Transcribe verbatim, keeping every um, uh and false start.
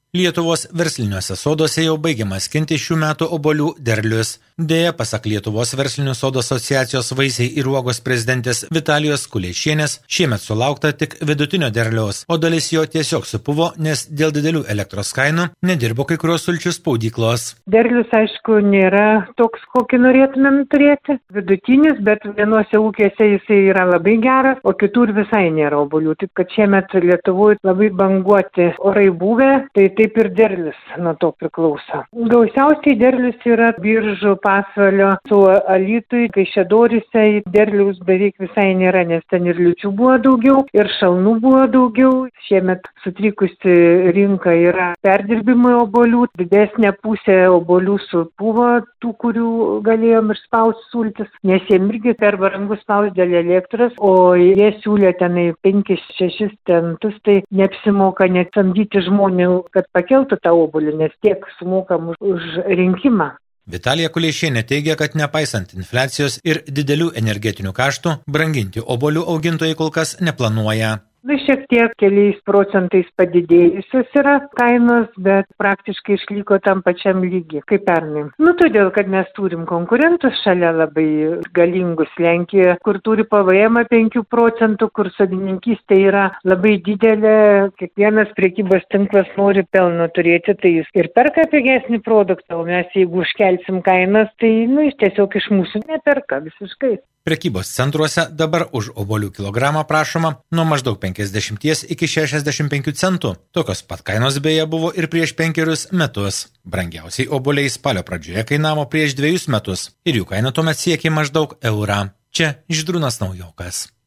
Lietuvos versliniuose soduose jau baigiamas skinti šių metų obuolių derlius. Deja, pasak Lietuvos verslinių sodų asociacijos vaisiai ir uogos prezidentės Vitalijos Kuleišienės, šiemet sulaukta tik vidutinio derliaus, o dalis jo tiesiog supuvo, nes dėl didelių elektros kainų nedirbo kai kurios sulčių spaudyklos. Derlius, aišku, nėra toks, kokį norėtumėm turėti. Vidutinis, bet vienuose ūkiuose jisai yra labai geras, o kitur visai nėra obuolių. Taip, kad šiemet Lietuvoje labai banguoti orai buvę, tai taip ir derlius nuo to priklauso. Gausiausiai derlius yra Biržų, Pasvalio, su Alytui, Kaišiadoryse derliaus beveik visai nėra, nes ten ir liūčių buvo daugiau, ir šalnų buvo daugiau. Šiemet sutrikusi rinka yra perdirbimui obuolių, didesnė pusė obuolių supuvo tų, kurių galėjom ir spausti sultis, nes jiem irgi per brangus spausti dėl elektros, o jie siūlė tenai penkis šešis centus, tai neapsimoka net samdyti žmonių, kad pakeltų tą obuolį, nes tiek sumokam už, už rinkimą. Vitalija Kuleišienė teigia, kad nepaisant infliacijos ir didelių energetinių kaštų, branginti obuolių augintojai kol kas neplanuoja. Nu, šiek tiek keliais procentais padidėjusios yra kainos, bet praktiškai išliko tam pačiam lygiai, kaip pernai. Nu, todėl, kad mes turim konkurentus šalia labai galingus Lenkijoje, kur turi P V M penki procentų, kur sodininkystė yra labai didelė, kiekvienas prekybos tinklas nori pelno turėti, tai jis ir perka pigesnį produktą, o mes jeigu užkelsim kainas, tai nu, jis tiesiog iš mūsų neperka visiškai. Prekybos centruose dabar už obuolių kilogramą prašoma nuo maždaug penkiasdešimt iki šešiasdešimt penkių centų. Tokios pat kainos beje buvo ir prieš penkerius metus. Brangiausiai obuoliai spalio pradžioje kainavo prieš dviejus metus ir jų kaina tuomet siekė maždaug eurą. Čia Žydrūnas Naujokas.